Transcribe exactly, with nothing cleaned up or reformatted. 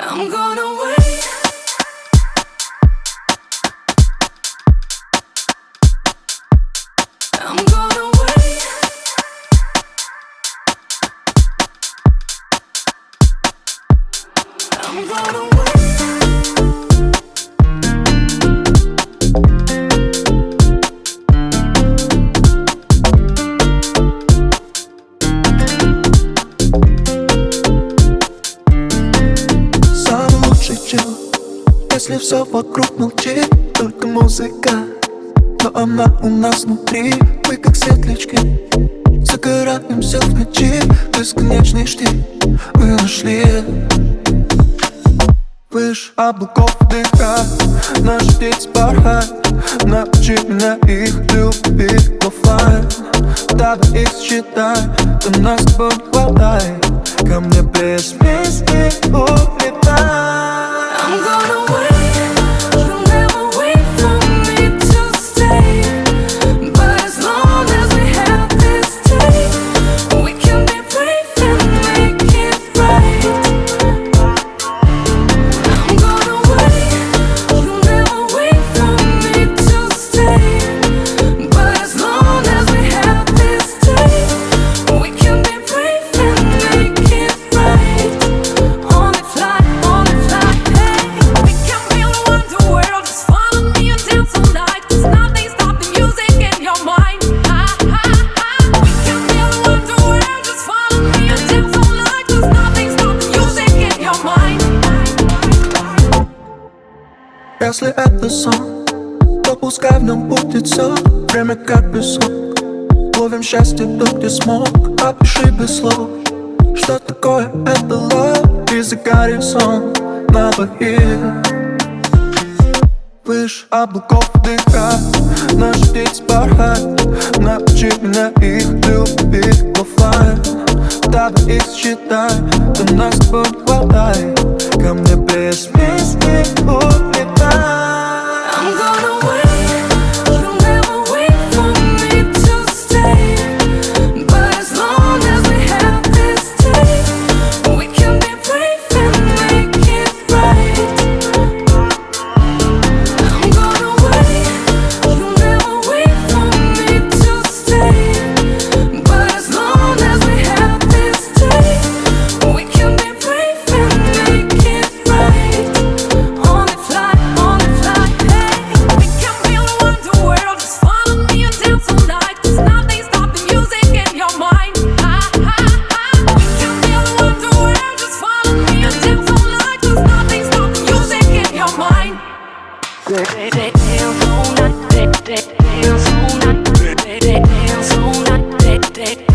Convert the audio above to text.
I'm gonna wait. I'm gonna wait. I'm gonna wait. Самый лучший чел, если все вокруг молчит, только музыка, но она у нас внутри. Мы как светлячки, загораемся в ночи. Бесконечный штиль мы нашли. Выше облаков дыха, наши птицы порхают. Научи меня их любить в оффлайн. Давай их считай, до нас с тобой не хватает. Ко мне без песни улетай. I'm gonna wait. You'll never wait for me to stay. But as long as we have this taste, we can be brave and make it right. I'm gonna wait. You'll never wait for me to stay. But as long as we have this taste, we can be brave and make it right. On the fly, on the fly, hey. We can feel around the world, just follow me and dance all night. Cause nothing stop the music in your mind. Ah, ah, ah. We can feel around the world, just follow me and dance all night. Cause nothing stop the music in your mind. Если это сон, то пускай в нем будет все. Время как песок, ловим счастье тут, где смог. Опиши без слов, что такое это love. И загори сон на двоих. Выше облаков дыха, наши птицы порхают. Научи меня их любить в оффлайн. Давай их считай, до нас с тобой не хватает. Ко мне без песни улетай. I'm gonna wait. You'll never wait for me to stay. But as long as we have this taste, we can be brave and make it right. I'm gonna wait. You'll never wait for me to stay. But as long as we have this taste, we can be brave and make it right. On the fly, on the fly, hey. We can feel around the world, just follow me and dance all night. Cause nothing stop the music in your mind. Ah, ah, ah. We can feel around the world, just follow me and dance all night. Cause nothing stop the music in your mind. Dance all night, dance all night, dance all night.